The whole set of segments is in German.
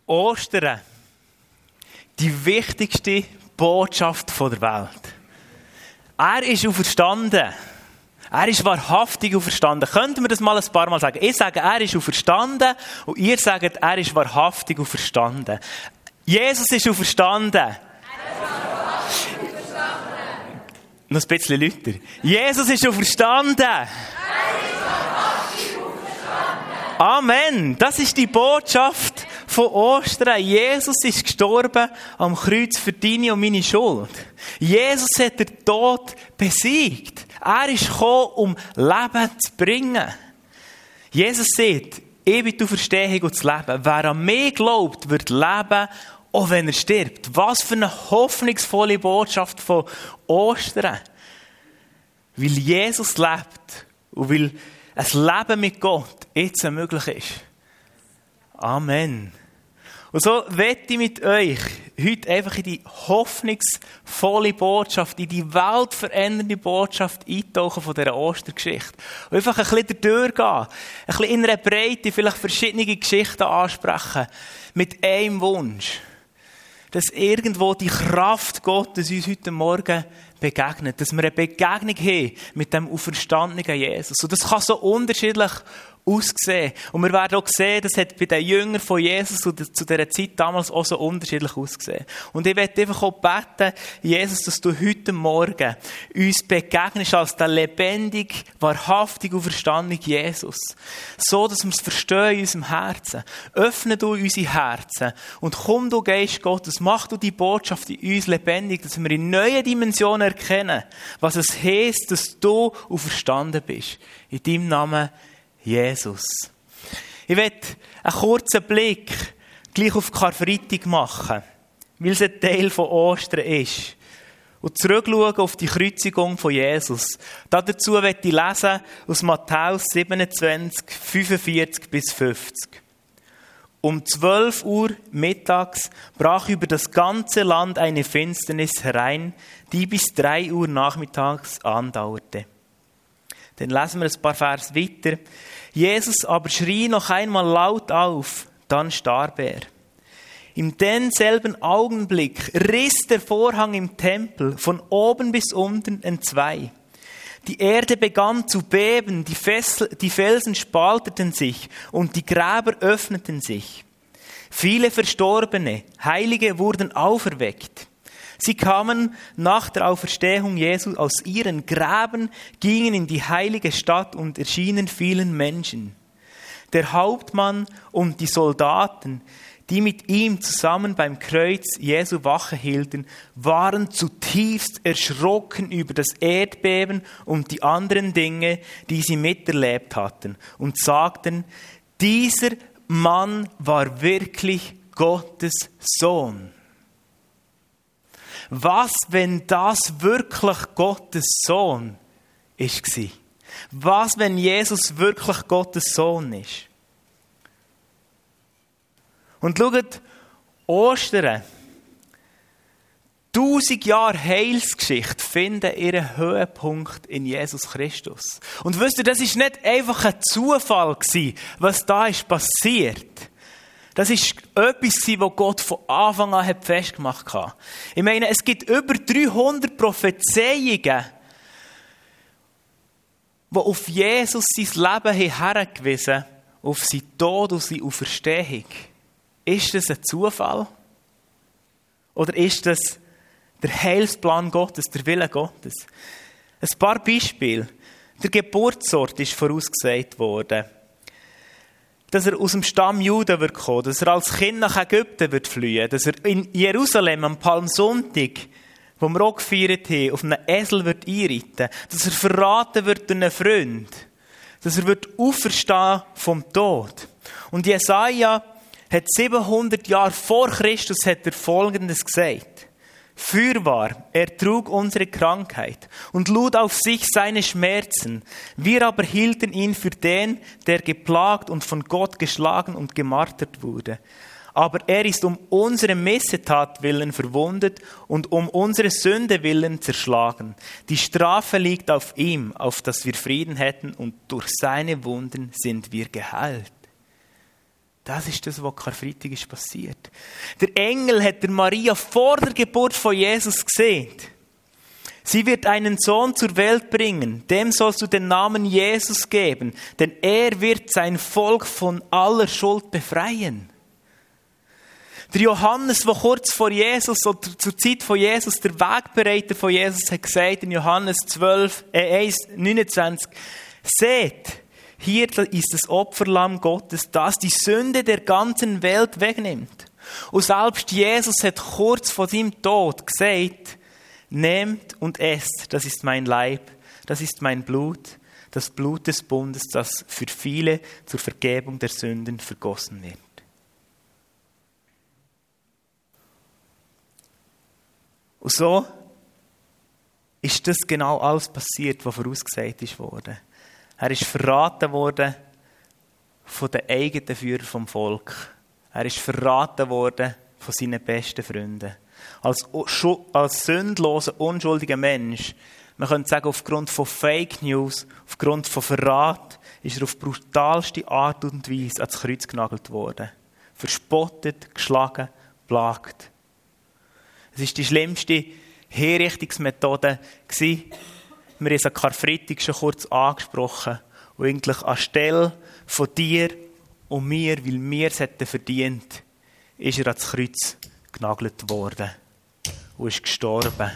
Ostern, die wichtigste Botschaft der Welt. Er ist auferstanden. Er ist wahrhaftig auferstanden. Könnten wir das mal ein paar Mal sagen? Ich sage, er ist auferstanden und ihr sagt, er ist wahrhaftig auferstanden. Jesus ist auferstanden. Noch ein bisschen lauter. Jesus ist auferstanden. Amen. Das ist die Botschaft von Ostern. Jesus ist gestorben am Kreuz für deine und meine Schuld. Jesus hat den Tod besiegt. Er ist gekommen, um Leben zu bringen. Jesus sagt, ich bin die Auferstehung und das Leben. Wer an mich glaubt, wird leben, auch wenn er stirbt. Was für eine hoffnungsvolle Botschaft von Ostern. Weil Jesus lebt und weil ein Leben mit Gott jetzt möglich ist. Amen. Und so möchte ich mit euch heute einfach in die hoffnungsvolle Botschaft, in die weltverändernde Botschaft eintauchen von dieser Ostergeschichte. Und einfach ein bisschen durchgehen. Ein bisschen in einer Breite vielleicht verschiedene Geschichten ansprechen. Mit einem Wunsch. Dass irgendwo die Kraft Gottes uns heute Morgen begegnet. Dass wir eine Begegnung haben mit dem auferstandenen Jesus. Und das kann so unterschiedlich aussehen. Und wir werden auch sehen, das hat bei den Jüngern von Jesus zu dieser Zeit damals auch so unterschiedlich ausgesehen. Und ich möchte einfach auch beten, Jesus, dass du heute Morgen uns begegnest als der lebendig, wahrhaftig auferstandene Jesus. So, dass wir es verstehen in unserem Herzen. Öffne du unsere Herzen und komm du Geist Gottes, mach du die Botschaft in uns lebendig, dass wir in neuen Dimensionen erkennen, was es heisst, dass du auferstanden bist. In deinem Namen Jesus. Ich werde einen kurzen Blick gleich auf Karfreitag machen, weil es ein Teil von Ostern ist. Und zurückschauen auf die Kreuzigung von Jesus. Dazu werde ich lesen aus Matthäus 27, 45 bis 50. Um 12 Uhr mittags brach über das ganze Land eine Finsternis herein, die bis 3 Uhr nachmittags andauerte. Dann lesen wir ein paar Vers weiter. Jesus aber schrie noch einmal laut auf, dann starb er. In denselben Augenblick riss der Vorhang im Tempel von oben bis unten entzwei. Die Erde begann zu beben, die Felsen spalteten sich und die Gräber öffneten sich. Viele Verstorbene, Heilige wurden auferweckt. Sie kamen nach der Auferstehung Jesu aus ihren Gräbern, gingen in die heilige Stadt und erschienen vielen Menschen. Der Hauptmann und die Soldaten, die mit ihm zusammen beim Kreuz Jesu Wache hielten, waren zutiefst erschrocken über das Erdbeben und die anderen Dinge, die sie miterlebt hatten, und sagten, dieser Mann war wirklich Gottes Sohn. Was, wenn das wirklich Gottes Sohn war? Was, wenn Jesus wirklich Gottes Sohn ist? Und schaut, Ostern, 1000 Jahre Heilsgeschichte finden ihren Höhepunkt in Jesus Christus. Und wisst ihr, das ist nicht einfach ein Zufall gewesen, was da ist passiert. Das war etwas, was Gott von Anfang an festgemacht hat. Ich meine, es gibt über 300 Prophezeiungen, die auf Jesus sein Leben hergewiesen haben, auf seinen Tod und seine Auferstehung. Ist das ein Zufall? Oder ist das der Heilsplan Gottes, der Wille Gottes? Ein paar Beispiele. Der Geburtsort ist vorausgesagt worden. Dass er aus dem Stamm Juda wird kommen, dass er als Kind nach Ägypten wird fliehen, dass er in Jerusalem am Palmsonntag, wo wir auch gefeiert haben, auf einem Esel wird einreiten, dass er verraten wird durch einen Freund, dass er wird auferstehen vom Tod. Und Jesaja hat 700 Jahre vor Christus hat er Folgendes gesagt. Fürwahr, er trug unsere Krankheit und lud auf sich seine Schmerzen. Wir aber hielten ihn für den, der geplagt und von Gott geschlagen und gemartert wurde. Aber er ist um unsere Missetat willen verwundet und um unsere Sünde willen zerschlagen. Die Strafe liegt auf ihm, auf dass wir Frieden hätten, und durch seine Wunden sind wir geheilt. Das ist das, was Karfreitag ist passiert. Der Engel hat der Maria vor der Geburt von Jesus gesehen. Sie wird einen Sohn zur Welt bringen. Dem sollst du den Namen Jesus geben, denn er wird sein Volk von aller Schuld befreien. Der Johannes, der kurz vor Jesus oder zur Zeit von Jesus der Wegbereiter von Jesus hat gesagt in Johannes 1,29: Seht, hier ist das Opferlamm Gottes, das die Sünde der ganzen Welt wegnimmt. Und selbst Jesus hat kurz vor seinem Tod gesagt: Nehmt und esst, das ist mein Leib, das ist mein Blut, das Blut des Bundes, das für viele zur Vergebung der Sünden vergossen wird. Und so ist das genau alles passiert, was vorausgesagt wurde. Er ist verraten worden von den eigenen Führern vom Volk. Er ist verraten worden von seinen besten Freunden. Als sündloser, unschuldiger Mensch, man könnte sagen, aufgrund von Fake News, aufgrund von Verrat, ist er auf brutalste Art und Weise ans Kreuz genagelt worden. Verspottet, geschlagen, plagt. Es war die schlimmste Hinrichtungsmethode. Wir haben es an Karfreitag schon kurz angesprochen. Und eigentlich anstelle von dir und mir, weil wir es hätten verdient, ist er ans Kreuz genagelt worden und ist gestorben.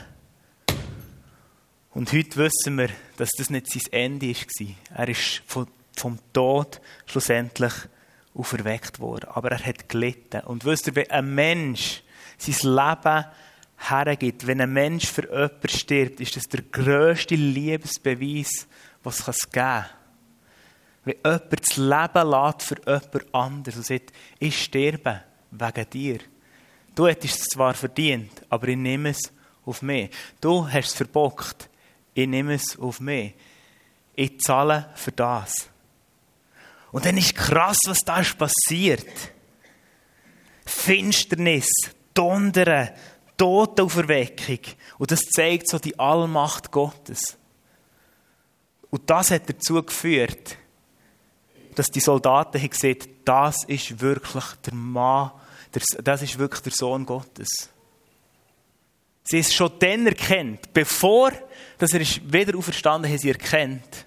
Und heute wissen wir, dass das nicht sein Ende war. Er ist vom Tod schlussendlich auferweckt worden. Aber er hat gelitten. Und wisst ihr, wenn ein Mensch sein Leben hergibt, wenn ein Mensch für jemanden stirbt, ist das der grösste Liebesbeweis, was es geben kann. Wenn jemand das Leben lässt für jemand anderes und sagt, ich sterbe wegen dir. Du hättest es zwar verdient, aber ich nehme es auf mich. Du hast es verbockt, ich nehme es auf mich. Ich zahle für das. Und dann ist krass, was da ist passiert. Finsternis, Donnern, Totenauferweckung. Und das zeigt so die Allmacht Gottes. Und das hat dazu geführt, dass die Soldaten haben gesagt, das ist wirklich der Mann, das ist wirklich der Sohn Gottes. Sie haben es schon dann erkannt, bevor dass er wieder auferstanden ist, haben sie erkannt,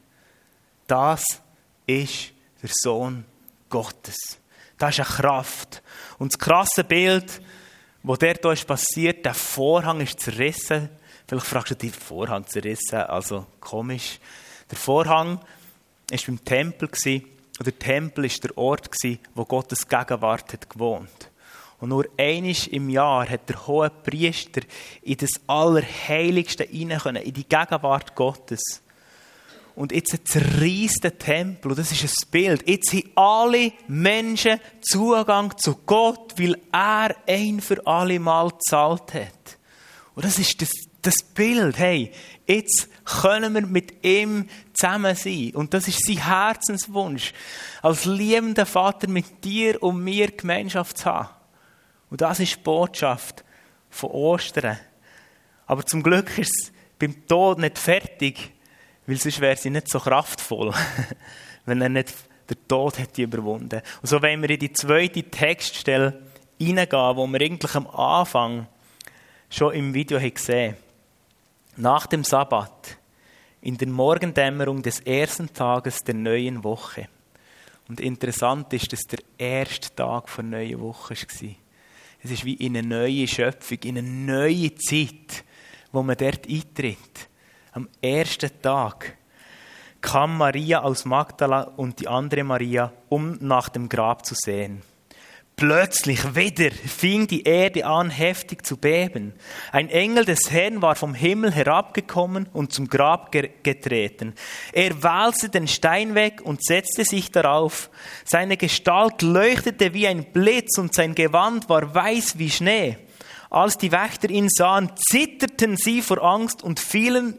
das ist der Sohn Gottes. Das ist eine Kraft. Und das krasse Bild, das dort ist passiert, der Vorhang ist zerrissen. Vielleicht fragst du dich, Vorhang zerrissen, also komisch. Der Vorhang war beim Tempel. Und der Tempel war der Ort, wo Gottes Gegenwart hat gewohnt. Und nur einmal im Jahr hat der hohe Priester in das Allerheiligste hinein können, in die Gegenwart Gottes. Und jetzt zerreißt der Tempel, und das ist ein Bild. Jetzt haben alle Menschen Zugang zu Gott, weil er ein für alle Mal gezahlt hat. Und das ist das Bild. Hey, jetzt können wir mit ihm zusammen sein. Und das ist sein Herzenswunsch, als liebender Vater mit dir und mir Gemeinschaft zu haben. Und das ist die Botschaft von Ostern. Aber zum Glück ist es beim Tod nicht fertig, weil sonst wäre sie nicht so kraftvoll, wenn er nicht den Tod hätte überwunden. Und so wollen wir in die zweite Textstelle hineingehen, wo wir eigentlich am Anfang schon im Video gesehen haben. Nach dem Sabbat, in der Morgendämmerung des ersten Tages der neuen Woche. Und interessant ist, dass der erste Tag der neuen Woche war. Es ist wie in eine neue Schöpfung, in eine neue Zeit, wo man dort eintritt. Am ersten Tag kam Maria aus Magdala und die andere Maria, um nach dem Grab zu sehen. Plötzlich wieder fing die Erde an, heftig zu beben. Ein Engel des Herrn war vom Himmel herabgekommen und zum Grab getreten. Er wälzte den Stein weg und setzte sich darauf. Seine Gestalt leuchtete wie ein Blitz und sein Gewand war weiß wie Schnee. Als die Wächter ihn sahen, zitterten sie vor Angst und fielen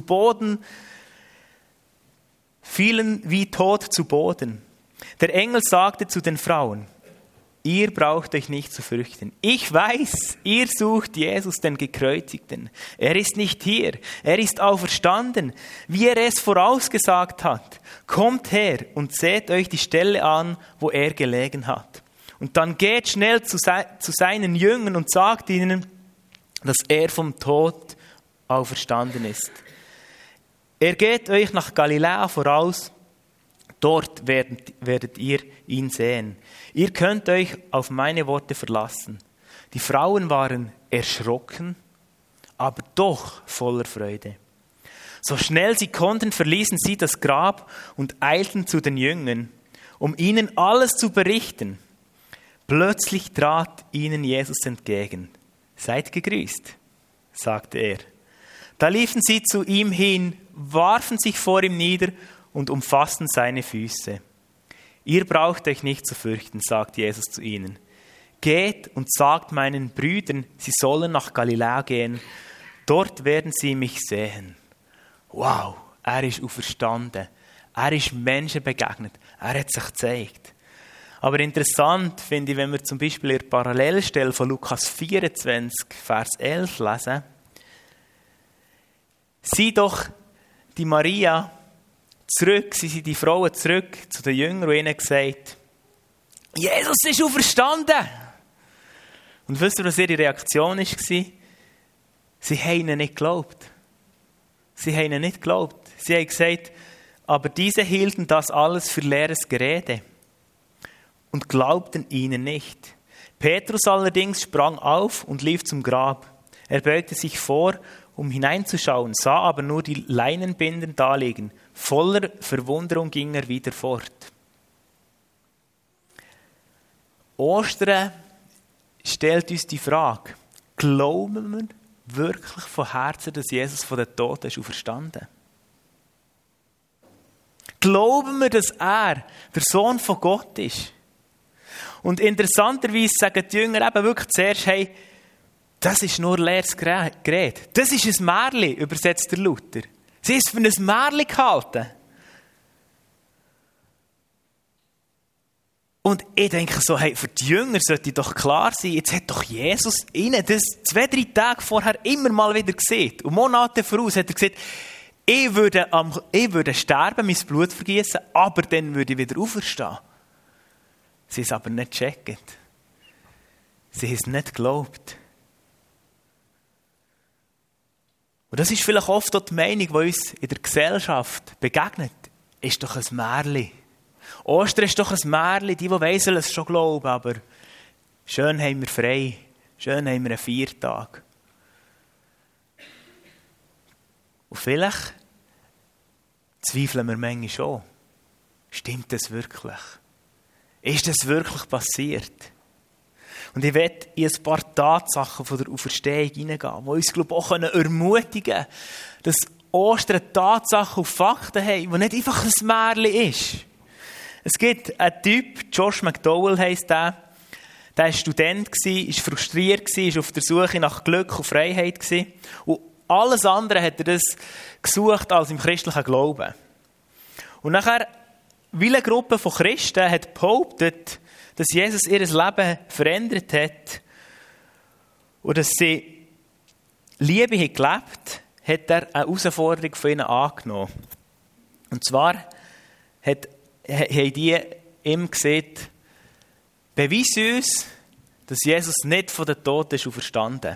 wie tot zu Boden. Der Engel sagte zu den Frauen: Ihr braucht euch nicht zu fürchten. Ich weiß, ihr sucht Jesus, den Gekreuzigten. Er ist nicht hier. Er ist auferstanden, wie er es vorausgesagt hat. Kommt her und seht euch die Stelle an, wo er gelegen hat. Und dann geht schnell zu seinen Jüngern und sagt ihnen, dass er vom Tod auferstanden ist. Er geht euch nach Galiläa voraus, dort werdet ihr ihn sehen. Ihr könnt euch auf meine Worte verlassen. Die Frauen waren erschrocken, aber doch voller Freude. So schnell sie konnten, verließen sie das Grab und eilten zu den Jüngern, um ihnen alles zu berichten. Plötzlich trat ihnen Jesus entgegen. Seid gegrüßt, sagte er. Da liefen sie zu ihm hin, warfen sich vor ihm nieder und umfassten seine Füße. Ihr braucht euch nicht zu fürchten, sagt Jesus zu ihnen. Geht und sagt meinen Brüdern, sie sollen nach Galiläa gehen. Dort werden sie mich sehen. Wow, er ist auferstanden. Er ist Menschen begegnet. Er hat sich gezeigt. Aber interessant finde ich, wenn wir zum Beispiel in der Parallelstelle von Lukas 24, Vers 11 lesen, sieh doch die Maria zurück, sie sind die Frauen zurück zu den Jüngern und ihnen gesagt, Jesus ist auferstanden. Und wisst ihr, was ihre Reaktion war? Sie haben ihnen nicht geglaubt. Sie haben ihnen nicht geglaubt. Sie haben gesagt, aber diese hielten das alles für leeres Gerede und glaubten ihnen nicht. Petrus allerdings sprang auf und lief zum Grab. Er beugte sich vor, um hineinzuschauen, sah aber nur die Leinenbinden daliegen. Voller Verwunderung ging er wieder fort. Ostern stellt uns die Frage, glauben wir wirklich von Herzen, dass Jesus von den Toten ist auferstanden? Glauben wir, dass er der Sohn von Gott ist? Und interessanterweise sagen die Jünger eben wirklich zuerst, hey, das ist nur leeres Gerede. Das ist ein Märchen, übersetzt der Luther. Sie ist für ein Märchen gehalten. Und ich denke so, hey, für die Jünger sollte doch klar sein, jetzt hat doch Jesus ihnen das 2-3 Tage vorher immer mal wieder gesehen. Und Monate voraus hat er gesagt, ich würde sterben, mein Blut vergießen, aber dann würde ich wieder auferstehen. Sie haben es aber nicht gecheckt. Sie haben es nicht geglaubt. Und das ist vielleicht oft auch die Meinung, die uns in der Gesellschaft begegnet. Ist doch ein Märchen. Ostern ist doch ein Märchen. Die weiss, es schon glauben, aber schön haben wir frei. Schön haben wir einen Feiertag. Und vielleicht zweifeln wir manchmal schon. Stimmt das wirklich? Ist das wirklich passiert? Und ich werde in ein paar Tatsachen von der Auferstehung hineingehen, die uns, glaube ich, auch ermutigen können, dass Ostern Tatsachen und Fakten haben, die nicht einfach ein Märchen ist. Es gibt einen Typ, Josh McDowell heisst der. Der war Student, war frustriert, war auf der Suche nach Glück und Freiheit. Und alles andere hat er das gesucht als im christlichen Glauben. Und nachher, weil eine Gruppe von Christen hat behauptet, dass Jesus ihr Leben verändert hat und dass sie Liebe hat gelebt, hat er eine Herausforderung von ihnen angenommen. Und zwar haben die ihm gesagt, beweise uns, dass Jesus nicht von den Toten ist auferstanden.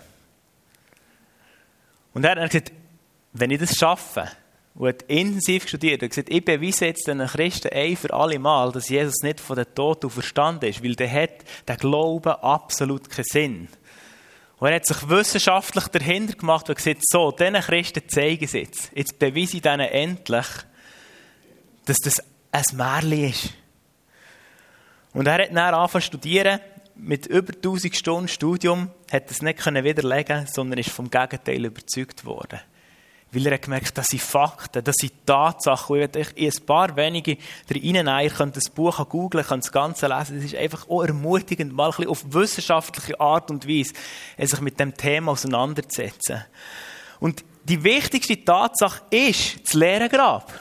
Und er hat gesagt, wenn ich das schaffe, und hat intensiv studiert, er hat gesagt, ich beweise jetzt den Christen ein für alle Mal, dass Jesus nicht von den Toten auferstanden ist, weil der hat der Glaube absolut keinen Sinn. Und er hat sich wissenschaftlich dahinter gemacht und gesagt, so, diesen Christen zeigen sie jetzt. Jetzt beweise ich denen endlich, dass das ein Märchen ist. Und er hat dann angefangen zu studieren, mit über 1000 Stunden Studium, hat es nicht widerlegen, sondern ist vom Gegenteil überzeugt worden. Weil er hat gemerkt, das sind Fakten, das sind Tatsachen. Ich werde in ein paar wenige reinnehmen. Ihr könnt das Buch googeln, könnt das Ganze lesen. Es ist einfach auch ermutigend, mal ein bisschen auf wissenschaftliche Art und Weise sich mit dem Thema auseinanderzusetzen. Und die wichtigste Tatsache ist das leere Grab.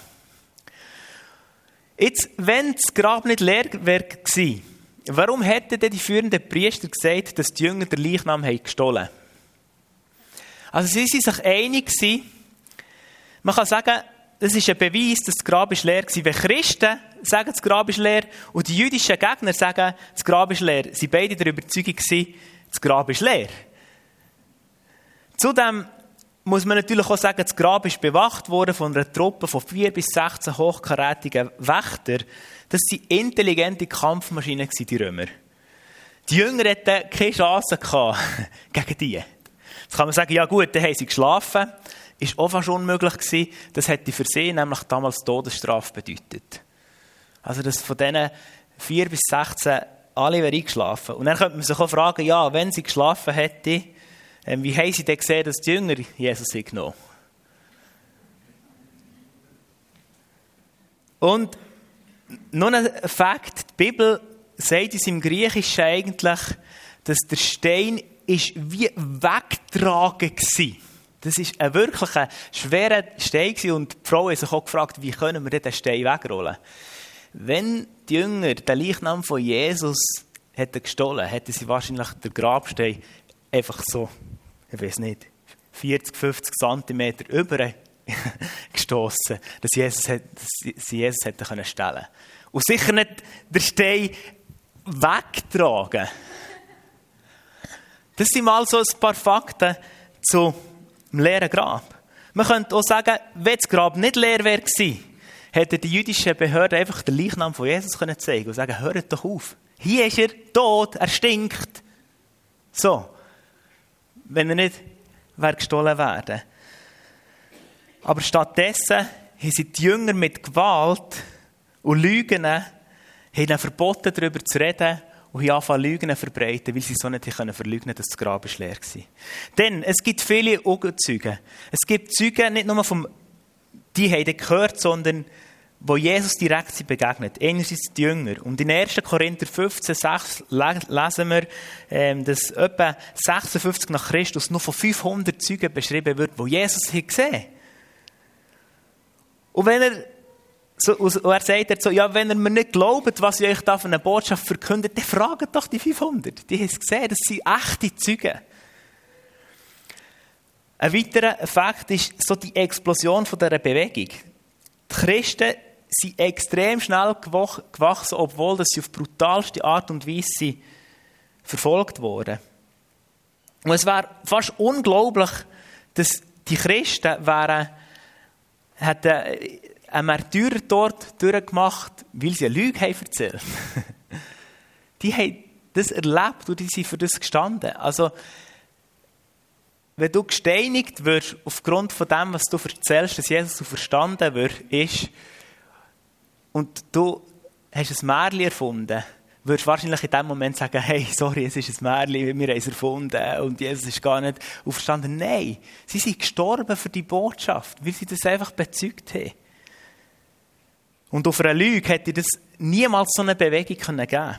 Jetzt, wenn das Grab nicht leer war, warum hätten denn die führenden Priester gesagt, dass die Jünger den Leichnam gestohlen haben? Also sie waren sich einig. Man kann sagen, das ist ein Beweis, dass das Grab leer war. Wenn Christen sagen, das Grab ist leer. Und die jüdischen Gegner sagen, das Grab ist leer. Sie waren beide der Überzeugung, das Grab ist leer. Zudem muss man natürlich auch sagen, das Grab ist bewacht worden von einer Truppe von 4 bis 16 hochkarätigen Wächtern. Das waren intelligente Kampfmaschinen, die Römer. Die Jünger hatten keine Chance gegen die. Jetzt kann man sagen, ja gut, dann haben sie geschlafen. Ist auch fast unmöglich gewesen. Das hätte für sie nämlich damals Todesstrafe bedeutet. Also das von diesen 4 bis 16 alle wären eingeschlafen. Und dann könnte man sich auch fragen, ja, wenn sie geschlafen hätte, wie haben sie denn gesehen, dass die Jünger Jesus genommen haben? Und noch ein Fakt, die Bibel sagt uns im Griechischen eigentlich, dass der Stein ist wie weggetragen war. Das war wirklich ein schwerer Stein und die Frau hat sich auch gefragt, wie können wir den Stein wegrollen? Wenn die Jünger den Leichnam von Jesus hätten gestohlen, hätten sie wahrscheinlich den Grabstein einfach so, ich weiß nicht, 40, 50 Zentimeter über gestossen, dass sie Jesus hätten stellen können. Und sicher nicht den Stein wegtragen. Das sind mal so ein paar Fakten zum leeren Grab. Man könnte auch sagen, wenn das Grab nicht leer wäre gewesen, hätten die jüdischen Behörden einfach den Leichnam von Jesus zeigen können und sagen, hört doch auf. Hier ist er tot, er stinkt. So. Wenn er nicht gestohlen werden. Aber stattdessen haben sie die Jünger mit Gewalt und Lügen haben verboten, darüber zu reden und haben angefangen, Lügen zu verbreiten, weil sie so nicht verleugnen konnten, dass das Grab leer war. Denn es gibt viele Augenzeugen. Es gibt Zeugen, nicht nur die haben gehört, sondern wo Jesus direkt begegnet. Einerseits die Jünger. Und in 1. Korinther 15,6 lesen wir, dass etwa 56 nach Christus noch von 500 Zeugen beschrieben wird, die Jesus gesehen haben. Und er sagt so, ja, wenn ihr mir nicht glaubt, was ich euch da für eine Botschaft verkündet, dann fragt doch die 500. Die haben es gesehen, das sind echte Zeugen. Ein weiterer Fakt ist so die Explosion von dieser Bewegung. Die Christen sind extrem schnell gewachsen, obwohl sie auf brutalste Art und Weise verfolgt wurden. Und es wäre fast unglaublich, dass die Christen hätten einen Märtyrer dort durchgemacht, weil sie eine Lüge haben erzählt. Die haben das erlebt und die sind für das gestanden. Also, wenn du gesteinigt wirst, aufgrund von dem, was du erzählst, dass Jesus so verstanden ist, und du hast ein Märchen erfunden, würdest du wahrscheinlich in dem Moment sagen, hey, sorry, es ist ein Märchen, wir haben es erfunden und Jesus ist gar nicht auferstanden. Nein, sie sind gestorben für die Botschaft, weil sie das einfach bezeugt haben. Und auf einer Lüge hätte das niemals so eine Bewegung geben können.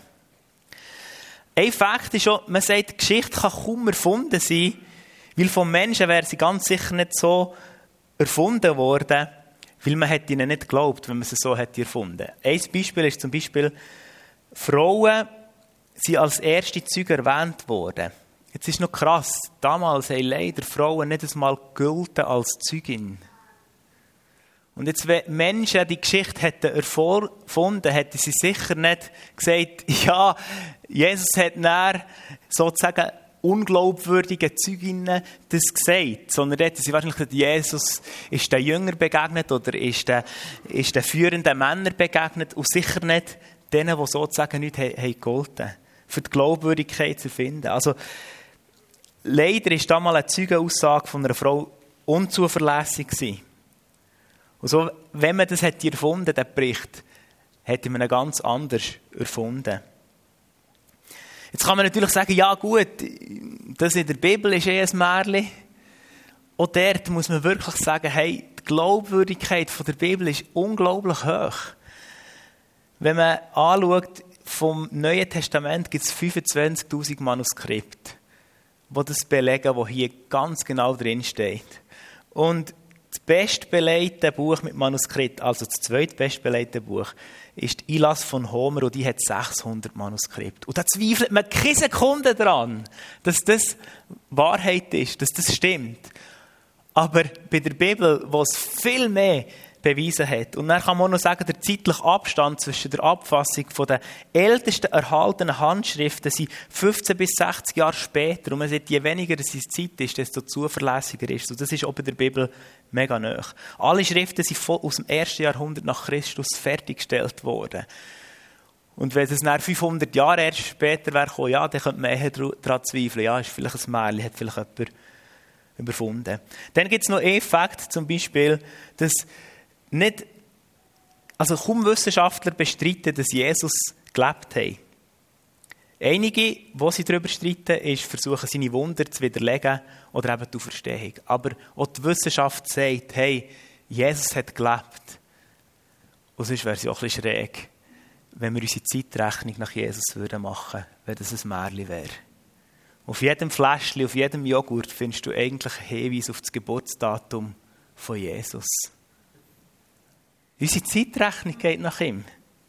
Ein Fakt ist auch, man sagt, die Geschichte kann kaum erfunden sein, weil vom Menschen wäre sie ganz sicher nicht so erfunden worden, weil man hätte ihnen nicht geglaubt, wenn man sie so hätte erfunden. Ein Beispiel ist zum Beispiel, Frauen sind als erste Zeuge erwähnt worden. Jetzt ist noch krass, damals haben leider Frauen nicht einmal gegolten als Zeugin. Und jetzt, wenn Menschen die Geschichte hätten erfunden, hätten sie sicher nicht gesagt, ja, Jesus hat dann sozusagen unglaubwürdigen Zeuginnen das gesagt, sondern hätten sie wahrscheinlich gesagt, Jesus ist den Jüngern begegnet oder ist den führenden Männern begegnet und sicher nicht denen, die sozusagen nicht gegolten haben, für die Glaubwürdigkeit zu finden. Also, leider war damals eine Zeugenaussage von einer Frau unzuverlässig gewesen. Und so, wenn man das hätte erfunden, den Bericht, hätte man ihn ganz anders erfunden. Jetzt kann man natürlich sagen, ja gut, das in der Bibel ist ein Märchen. Auch dort muss man wirklich sagen, hey, die Glaubwürdigkeit von der Bibel ist unglaublich hoch. Wenn man anschaut, vom Neuen Testament gibt es 25'000 Manuskripte, die das belegen, was hier ganz genau drin steht. Und das bestbelegte Buch mit Manuskript, also das zweitbestbelegte Buch, ist die Ilas von Homer und die hat 600 Manuskripte. Und da zweifelt man keine Sekunde daran, dass das Wahrheit ist, dass das stimmt. Aber bei der Bibel, wo es viel mehr bewiesen hat. Und dann kann man auch noch sagen, der zeitliche Abstand zwischen der Abfassung von den ältesten erhaltenen Handschriften sind 15 bis 60 Jahre später. Und man sieht, je weniger es Zeit ist, desto zuverlässiger ist es. Und das ist auch bei der Bibel mega nahe. Alle Schriften sind aus dem 1. Jahrhundert nach Christus fertiggestellt worden. Und wenn es dann 500 Jahre erst später wäre, ja, dann könnte man eher daran zweifeln. Ja, ist vielleicht ein Märchen, hat vielleicht jemand überfunden. Dann gibt es noch einen Fakt, zum Beispiel, dass kaum Wissenschaftler bestreiten, dass Jesus gelebt hat. Einige, die sie darüber streiten, versuchen, seine Wunder zu widerlegen oder eben die Auferstehung. Aber auch die Wissenschaft sagt, hey, Jesus hat gelebt. Und sonst wäre es auch ein bisschen schräg, wenn wir unsere Zeitrechnung nach Jesus machen würden, wenn das ein Märchen wäre. Auf jedem Fläschchen, auf jedem Joghurt findest du eigentlich einen Hinweis auf das Geburtsdatum von Jesus. Unsere Zeitrechnung geht nach ihm.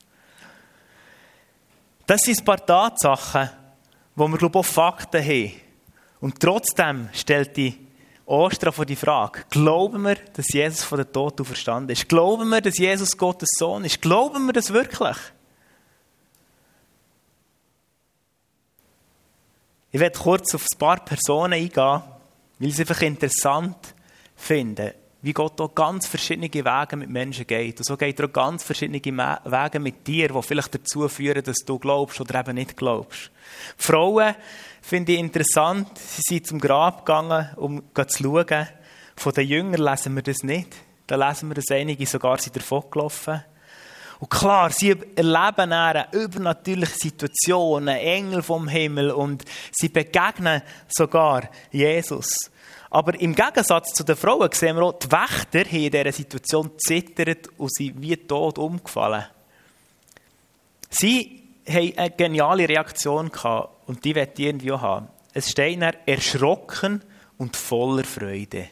Das sind ein paar Tatsachen, wo wir, glaube ich, auch Fakten haben. Und trotzdem stellt die Ostern vor die Frage, glauben wir, dass Jesus von den Toten auferstanden ist? Glauben wir, dass Jesus Gottes Sohn ist? Glauben wir das wirklich? Ich werde kurz auf ein paar Personen eingehen, weil ich es einfach interessant finde, wie Gott auch ganz verschiedene Wege mit Menschen geht. Und so geht er auch ganz verschiedene Wege mit dir, die vielleicht dazu führen, dass du glaubst oder eben nicht glaubst. Die Frauen finde ich interessant. Sie sind zum Grab gegangen, um zu schauen. Von den Jüngern lesen wir das nicht. Da lesen wir, dass einige sogar davon gelaufen sind. Und klar, sie erleben eine übernatürliche Situation, einen Engel vom Himmel und sie begegnen sogar Jesus. Aber im Gegensatz zu den Frauen sehen wir auch, die Wächter haben in dieser Situation zittert und sind wie tot umgefallen. Sie haben eine geniale Reaktion gehabt und die möchte ich irgendwie auch haben. Es steht dann, erschrocken und voller Freude.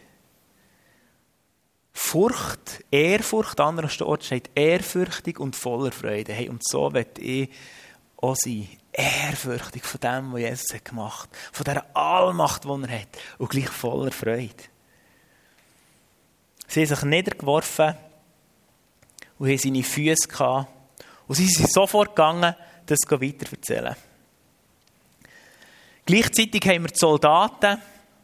Furcht, Ehrfurcht, an anderer Stelle steht ehrfürchtig und voller Freude. Hey, und so will ich auch sein. Ehrfürchtig von dem, was Jesus hat gemacht hat. Von dieser Allmacht, die er hat. Und gleich voller Freude. Sie haben sich niedergeworfen und haben seine Füße gehabt. Und sie sind sofort gegangen, das weiterzuerzählen. Gleichzeitig haben wir die Soldaten,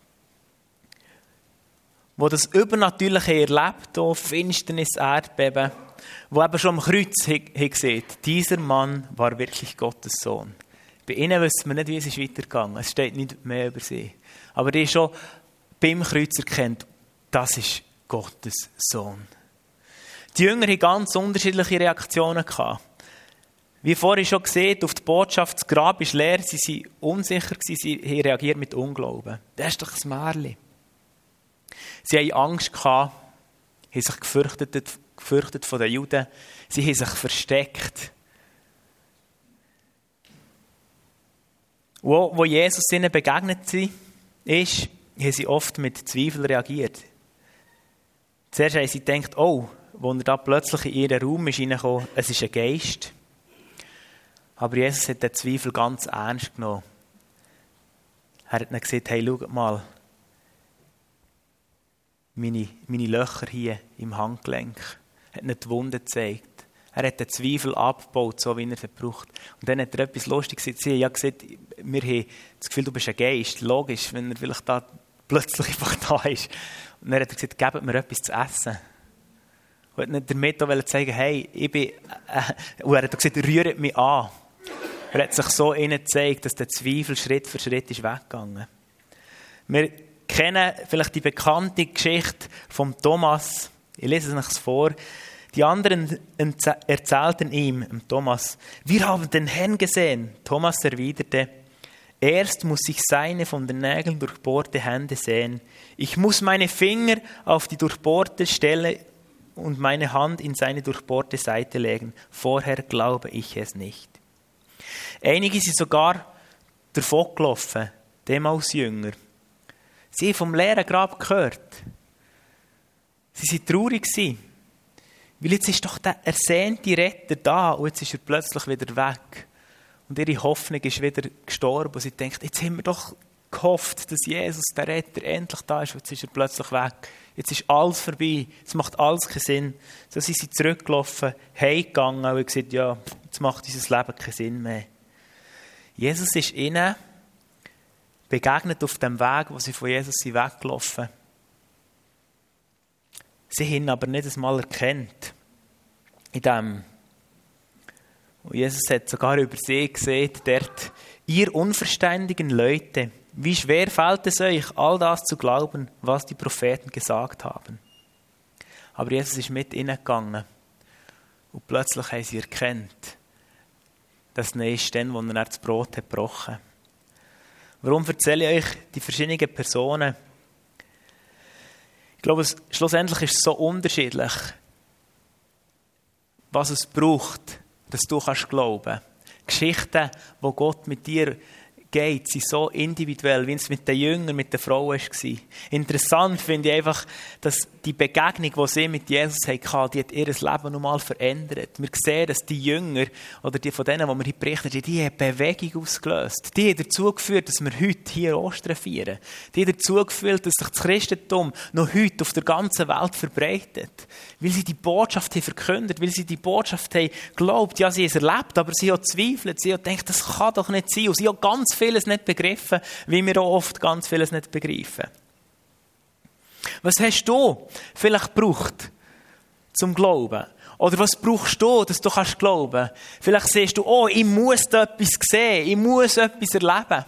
die das Übernatürliche erlebt haben, Finsternis, Erdbeben, die eben schon am Kreuz gesehen haben, dieser Mann war wirklich Gottes Sohn. Bei ihnen wissen wir nicht, wie es weitergegangen ist. Es steht nicht mehr über sie. Aber die haben schon beim Kreuz erkannt, das ist Gottes Sohn. Die Jünger hatten ganz unterschiedliche Reaktionen gehabt. Wie vorhin schon gesehen, auf die Botschaft, das Grab ist leer, sie waren unsicher, sie haben reagiert mit Unglauben. Das ist doch ein Märchen. Sie hatten Angst gehabt, haben sich gefürchtet von den Juden. Sie haben sich versteckt. Wo Jesus ihnen begegnet ist, haben sie oft mit Zweifel reagiert. Zuerst haben sie gedacht, oh, als er da plötzlich in ihren Raum ist reingekommen, es ist ein Geist. Aber Jesus hat den Zweifel ganz ernst genommen. Er hat dann gesagt, hey, schaut mal, meine Löcher hier im Handgelenk. Er hat nicht die Wunde gezeigt. Er hat den Zweifel abgebaut, so wie er es braucht. Und dann hat er etwas Lustiges gesagt. Sie haben ja gesagt, wir haben das Gefühl, du bist ein Geist. Logisch, wenn er vielleicht da plötzlich einfach da ist. Und dann hat er gesagt, gebt mir etwas zu essen. Und er hat damit auch zeigen, hey, ich bin... Und er hat gesagt, rührt mich an. Er hat sich so ihnen gezeigt, dass der Zweifel Schritt für Schritt ist weggegangen. Wir kennen vielleicht die bekannte Geschichte von Thomas. Ich lese es euch vor. Die anderen erzählten ihm, Thomas, wir haben den Herrn gesehen. Thomas erwiderte, erst muss ich seine von den Nägeln durchbohrte Hände sehen. Ich muss meine Finger auf die durchbohrte Stelle und meine Hand in seine durchbohrte Seite legen. Vorher glaube ich es nicht. Einige sind sogar davon gelaufen, dem als Jünger. Sie haben vom leeren Grab gehört. Sie waren traurig. Weil jetzt ist doch der ersehnte Retter da und jetzt ist er plötzlich wieder weg. Und ihre Hoffnung ist wieder gestorben. Und sie denkt, jetzt haben wir doch gehofft, dass Jesus, der Retter, endlich da ist. Jetzt ist er plötzlich weg. Jetzt ist alles vorbei. Es macht alles keinen Sinn. So sind sie zurückgelaufen, heimgegangen und gesagt, ja, jetzt macht unser Leben keinen Sinn mehr. Jesus ist ihnen begegnet auf dem Weg, wo sie von Jesus weggelaufen sind. Sie haben ihn aber nicht einmal erkannt. In dem. Und Jesus hat sogar über sie gesehen, dort, ihr unverständigen Leute, wie schwer fällt es euch, all das zu glauben, was die Propheten gesagt haben. Aber Jesus ist mit ihnen gegangen. Und plötzlich haben sie erkannt, dass es ist dann, wo er das Brot hat gebrochen. Warum erzähle ich euch die verschiedenen Personen? Ich glaube, schlussendlich ist es so unterschiedlich, was es braucht, dass du glauben kannst. Geschichten, die Gott mit dir geht, sind so individuell, wie es mit den Jüngern, mit den Frauen war. Interessant finde ich einfach, dass die Begegnung, die sie mit Jesus hatten, die hat ihr Leben nochmal verändert. Wir sehen, dass die Jünger, oder die von denen, die wir hier berichten, die haben Bewegung ausgelöst. Die haben dazu geführt, dass wir heute hier Ostern feiern. Die haben dazu geführt, dass sich das Christentum noch heute auf der ganzen Welt verbreitet. Weil sie die Botschaft haben verkündet, weil sie die Botschaft haben geglaubt. Ja, sie haben es erlebt, aber sie haben zweifelt. Sie haben gedacht, das kann doch nicht sein. Und sie haben ganz vieles nicht begriffen, wie wir auch oft ganz vieles nicht begreifen. Was hast du vielleicht gebraucht zum Glauben? Oder was brauchst du, dass du glauben kannst? Vielleicht siehst du, oh, ich muss da etwas sehen, ich muss etwas erleben.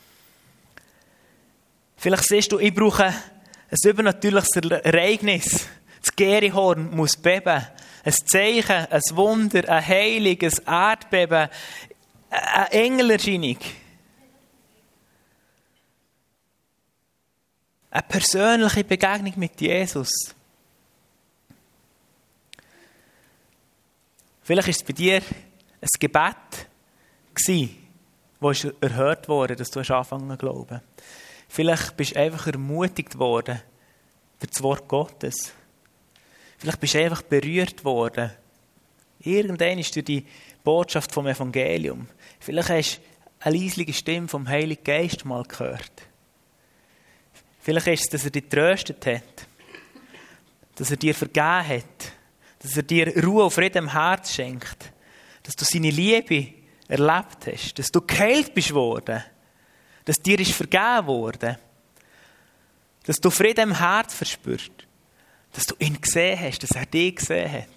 Vielleicht siehst du, ich brauche ein übernatürliches Ereignis. Das Gerihorn muss beben. Ein Zeichen, ein Wunder, ein Heilung, ein Erdbeben, eine Engelerscheinung. Eine persönliche Begegnung mit Jesus. Vielleicht war es bei dir ein Gebet, das erhört wurde, dass du angefangen zu glauben. Vielleicht bist du einfach ermutigt worden durch das Wort Gottes. Vielleicht bist du einfach berührt worden. Irgendwann ist durch die Botschaft vom Evangelium. Vielleicht hast du eine leisliche Stimme vom Heiligen Geist mal gehört. Vielleicht ist es, dass er dich getröstet hat, dass er dir vergeben hat, dass er dir Ruhe und Frieden im Herz schenkt, dass du seine Liebe erlebt hast, dass du geheilt bist worden, dass dir ist vergeben worden, dass du Frieden im Herz verspürst, dass du ihn gesehen hast, dass er dich gesehen hat.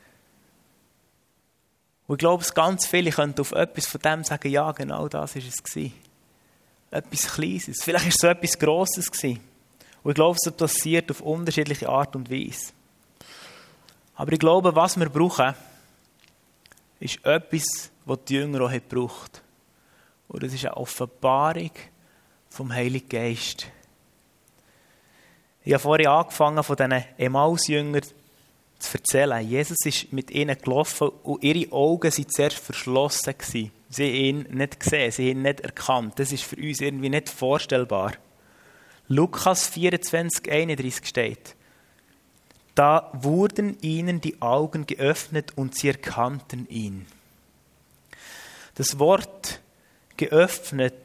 Und ich glaube, dass ganz viele können auf etwas von dem sagen, ja, genau das war es. Etwas Kleines. Vielleicht war es so etwas Grosses gewesen. Und ich glaube, es passiert auf unterschiedliche Art und Weise. Aber ich glaube, was wir brauchen, ist etwas, was die Jünger auch gebraucht haben. Und das ist eine Offenbarung vom Heiligen Geist. Ich habe vorhin angefangen, von diesen Emmaus-Jüngern zu erzählen. Jesus ist mit ihnen gelaufen und ihre Augen waren zuerst verschlossen. Sie haben ihn nicht gesehen, sie haben ihn nicht erkannt. Das ist für uns irgendwie nicht vorstellbar. Lukas 24, 31 steht: Da wurden ihnen die Augen geöffnet und sie erkannten ihn. Das Wort geöffnet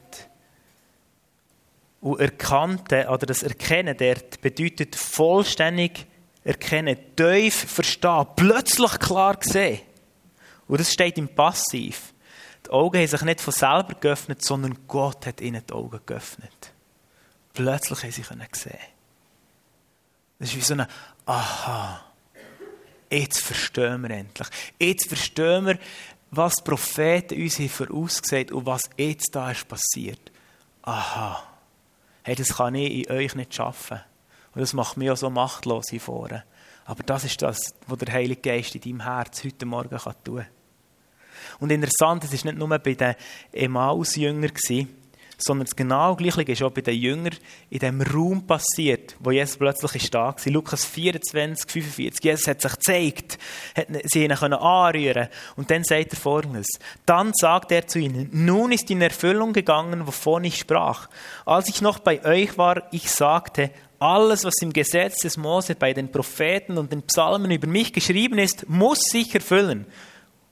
und erkannte, oder das Erkennen dort, bedeutet vollständig erkennen, tief verstehen, plötzlich klar sehen. Und das steht im Passiv. Die Augen haben sich nicht von selber geöffnet, sondern Gott hat ihnen die Augen geöffnet. Plötzlich haben sie sehen. Das ist wie so ein Aha. Jetzt verstehen wir endlich. Jetzt verstehen wir, was die Propheten uns vorausgesagt haben und was jetzt da ist passiert. Aha. Hey, das kann ich in euch nicht schaffen. Und das macht mich auch so machtlos hier vorne. Aber das ist das, was der Heilige Geist in deinem Herz heute Morgen tun kann. Und interessant, es war nicht nur bei den Emmaus-Jüngern, sondern das genau Gleiche ist auch bei den Jüngern in dem Raum passiert, wo Jesus plötzlich da war. Lukas 24, 45. Jesus hat sich gezeigt, sie ihn anrühren. Und dann sagt er Folgendes: Dann sagt er zu ihnen: Nun ist in Erfüllung gegangen, wovon ich sprach. Als ich noch bei euch war, ich sagte: Alles, was im Gesetz des Mose, bei den Propheten und den Psalmen über mich geschrieben ist, muss sich erfüllen.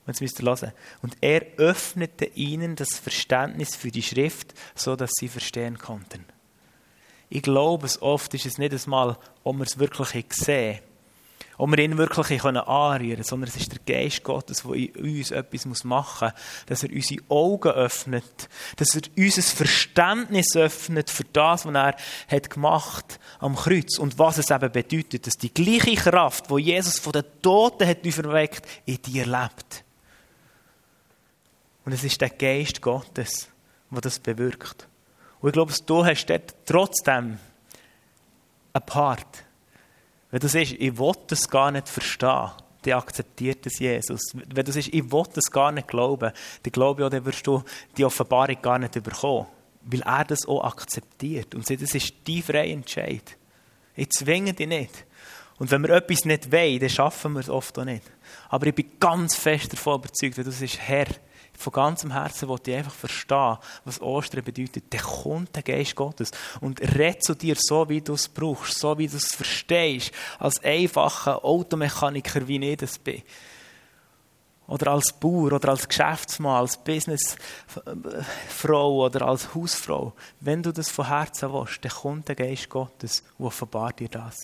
jetzt müsst ihr hören. Und er öffnete ihnen das Verständnis für die Schrift, so dass sie verstehen konnten. Ich glaube, oft ist es nicht einmal, ob wir es wirklich sehen, ob wir ihn wirklich anrühren können, sondern es ist der Geist Gottes, der in uns etwas machen muss, dass er unsere Augen öffnet, dass er unser Verständnis öffnet für das, was er hat gemacht am Kreuz und was es eben bedeutet, dass die gleiche Kraft, die Jesus von den Toten hat auferweckt, in dir lebt. Und es ist der Geist Gottes, der das bewirkt. Und ich glaube, du hast dort trotzdem einen Part. Wenn du sagst, ich will das gar nicht verstehen, dann akzeptiert es Jesus. Wenn du sagst, ich will das gar nicht glauben, dann glaube ich auch, dann wirst du die Offenbarung gar nicht bekommen. Weil er das auch akzeptiert. Und sagt, das ist dein freier Entscheid. Ich zwinge dich nicht. Und wenn wir etwas nicht wollen, dann schaffen wir es oft auch nicht. Aber ich bin ganz fest davon überzeugt, wenn du sagst, Herr, von ganzem Herzen will ich einfach verstehen, was Ostern bedeutet. Dann kommt der Geist Gottes und redet zu dir so, wie du es brauchst, so wie du es verstehst, als einfacher Automechaniker, wie ich das bin. Oder als Bauer, oder als Geschäftsmann, als Businessfrau oder als Hausfrau. Wenn du das von Herzen willst, dann kommt der Geist Gottes und offenbart dir das.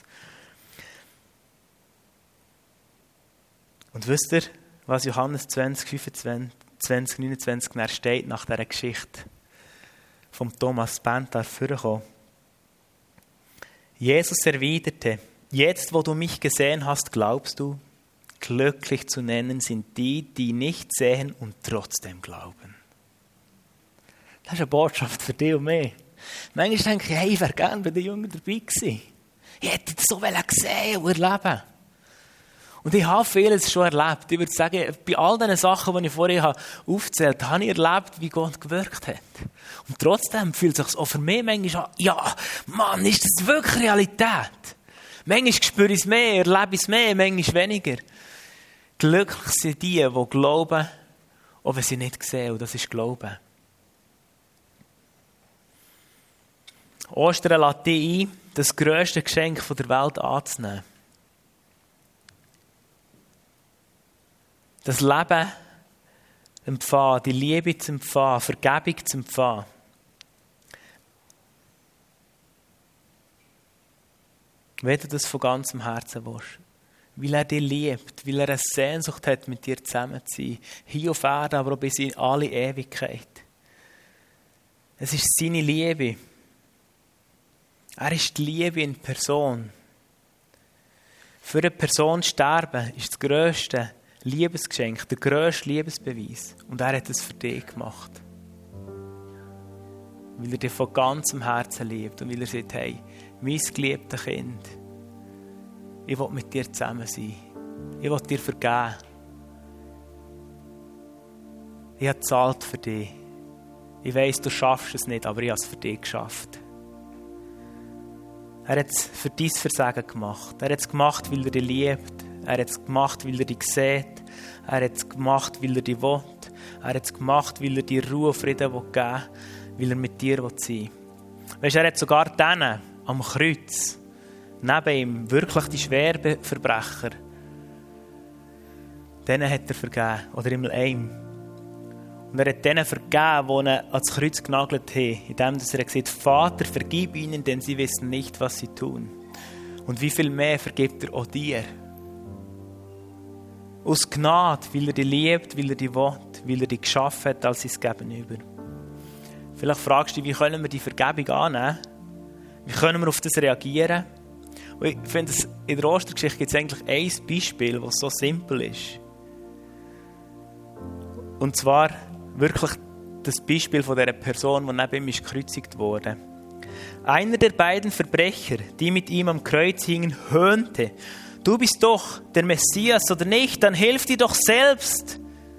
Und wisst ihr, was Johannes 20:29 steht nach dieser Geschichte vom Thomas Bentar vorgekommen? Jesus erwiderte, jetzt, wo du mich gesehen hast, glaubst du? Glücklich zu nennen sind die, die nicht sehen und trotzdem glauben. Das ist eine Botschaft für dich und mich. Manchmal denke ich, hey, ich wäre gerne bei den Jungen dabei gewesen. Ich hätte das so gesehen und erleben. Und ich habe vieles schon erlebt. Ich würde sagen, bei all diesen Sachen, die ich vorher aufgezählt habe, habe ich erlebt, wie Gott gewirkt hat. Und trotzdem fühlt es sich auch für mich manchmal an, ja, Mann, ist das wirklich Realität? Manchmal spüre ich es mehr, erlebe ich es mehr, manchmal weniger. Glücklich sind die, die glauben, auch wenn sie nicht sehen. Und das ist Glauben. Ostern lädt dich ein, das grösste Geschenk der Welt anzunehmen. Das Leben empfangen, die Liebe zu empfangen, Vergebung zu empfangen. Wenn du das von ganzem Herzen willst. Weil er dich liebt, weil er eine Sehnsucht hat, mit dir zusammen zu sein. Hier auf Erden, aber auch bis in alle Ewigkeit. Es ist seine Liebe. Er ist die Liebe in Person. Für eine Person sterben ist das grösste Liebesgeschenk, der grösste Liebesbeweis. Und er hat es für dich gemacht. Weil er dich von ganzem Herzen liebt und weil er sagt, hey, mein geliebtes Kind, ich will mit dir zusammen sein. Ich will dir vergeben. Ich habe gezahlt für dich. Ich weiss, du schaffst es nicht, aber ich habe es für dich geschafft. Er hat es für dein Versagen gemacht. Er hat es gemacht, weil er dich liebt. Er hat es gemacht, weil er dich sieht. Er hat es gemacht, weil er dich will. Er hat es gemacht, weil er dir Ruhe und Frieden geben will, weil er mit dir sein will. Weisst, er hat sogar denen am Kreuz, neben ihm, wirklich die schweren Verbrecher, denen hat er vergeben. Oder immer einem. Und er hat denen vergeben, die ihn ans Kreuz genagelt haben, indem er gesagt hat, Vater, vergib ihnen, denn sie wissen nicht, was sie tun. Und wie viel mehr vergibt er auch dir? Aus Gnade, weil er dich liebt, weil er dich will, weil er dich geschaffen hat als sein Gegenüber. Vielleicht fragst du dich, wie können wir die Vergebung annehmen? Wie können wir auf das reagieren? Und ich finde, in der Ostergeschichte gibt es eigentlich ein Beispiel, das so simpel ist. Und zwar wirklich das Beispiel von dieser Person, die neben ihm gekreuzigt wurde. Einer der beiden Verbrecher, die mit ihm am Kreuz hingen, höhnte: Du bist doch der Messias oder nicht? Dann hilf dir doch selbst.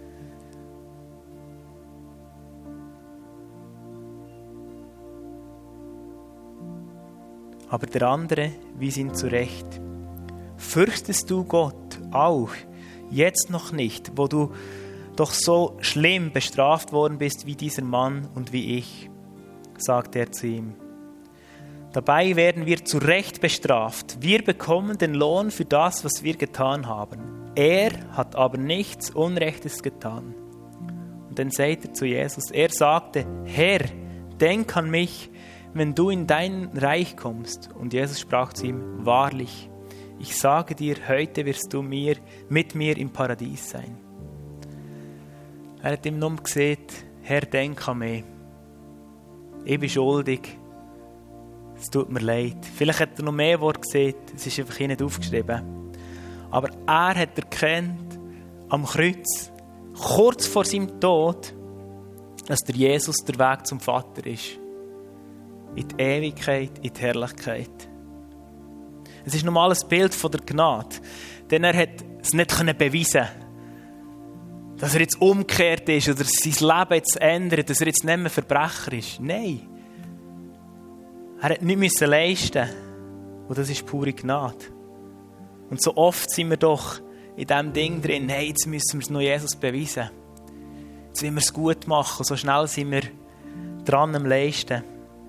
Aber der andere wies ihn zurecht. Fürchtest du Gott auch, jetzt noch nicht, wo du doch so schlimm bestraft worden bist wie dieser Mann und wie ich, sagte er zu ihm. Dabei werden wir zu Recht bestraft. Wir bekommen den Lohn für das, was wir getan haben. Er hat aber nichts Unrechtes getan. Und dann sagt er zu Jesus, er sagte, Herr, denk an mich, wenn du in dein Reich kommst. Und Jesus sprach zu ihm, wahrlich, ich sage dir, heute wirst du mit mir im Paradies sein. Er hat ihm nur gesagt, Herr, denk an mich. Ich bin schuldig. Es tut mir leid. Vielleicht hat er noch mehr Worte gesagt, es ist einfach nicht aufgeschrieben. Aber er hat erkannt, am Kreuz, kurz vor seinem Tod, dass der Jesus der Weg zum Vater ist. In die Ewigkeit, in die Herrlichkeit. Es ist nochmal ein Bild von der Gnade. Denn er hat es nicht beweisen können, dass er jetzt umgekehrt ist oder sein Leben jetzt ändert, dass er jetzt nicht mehr Verbrecher ist. Nein. Er hat nichts leisten müssen. Und das ist pure Gnade. Und so oft sind wir doch in diesem Ding drin, hey, jetzt müssen wir es noch Jesus beweisen. Jetzt wollen wir es gut machen. So schnell sind wir dran am Leisten.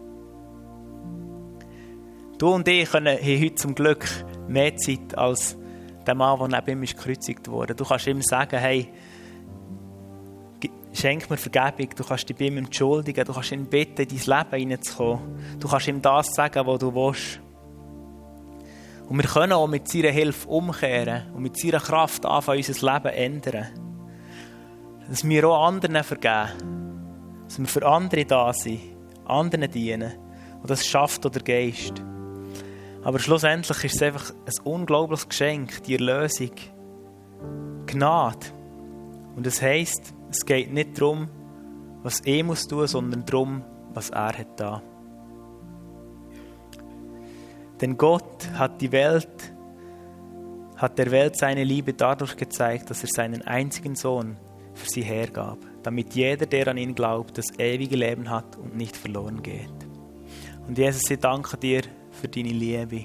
Du und ich haben heute zum Glück mehr Zeit als der Mann, der neben ihm gekreuzigt wurde. Du kannst ihm sagen, hey, schenk mir Vergebung, du kannst dich bei ihm entschuldigen, du kannst ihn bitten, in dein Leben hineinzukommen. Du kannst ihm das sagen, was du willst. Und wir können auch mit seiner Hilfe umkehren und mit seiner Kraft anfangen, unser Leben zu ändern. Dass wir auch anderen vergeben. Dass wir für andere da sind, anderen dienen. Und das schafft auch der Geist. Aber schlussendlich ist es einfach ein unglaubliches Geschenk, die Erlösung. Gnade. Und das heisst, es geht nicht darum, was er muss tun, sondern darum, was er hat da. Denn Gott hat der Welt seine Liebe dadurch gezeigt, dass er seinen einzigen Sohn für sie hergab, damit jeder, der an ihn glaubt, das ewige Leben hat und nicht verloren geht. Und Jesus, ich danke dir für deine Liebe.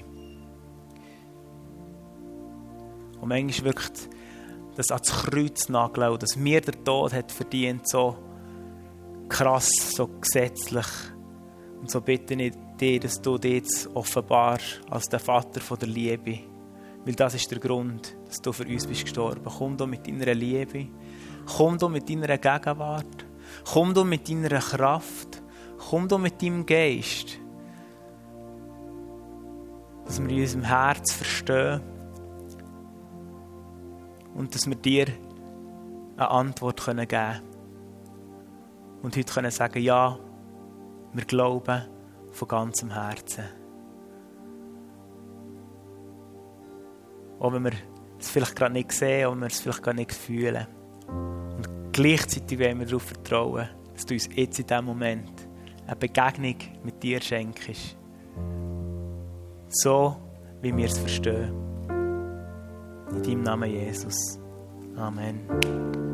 Und manchmal wirkt das ans Kreuz nageln, dass mir der Tod hat verdient, so krass, so gesetzlich. Und so bitte ich dich, dass du dich jetzt offenbarst als der Vater von der Liebe. Weil das ist der Grund, dass du für uns bist gestorben. Komm du mit deiner Liebe. Komm du mit deiner Gegenwart. Komm du mit deiner Kraft. Komm du mit deinem Geist. Dass wir in unserem Herz verstehen und dass wir dir eine Antwort geben können. Und heute können sagen, ja, wir glauben von ganzem Herzen. Auch wenn wir es vielleicht gerade nicht sehen oder wir es vielleicht gar nicht fühlen. Und gleichzeitig wollen wir darauf vertrauen, dass du uns jetzt in diesem Moment eine Begegnung mit dir schenkst. So, wie wir es verstehen. In deinem Namen, Jesus. Amen.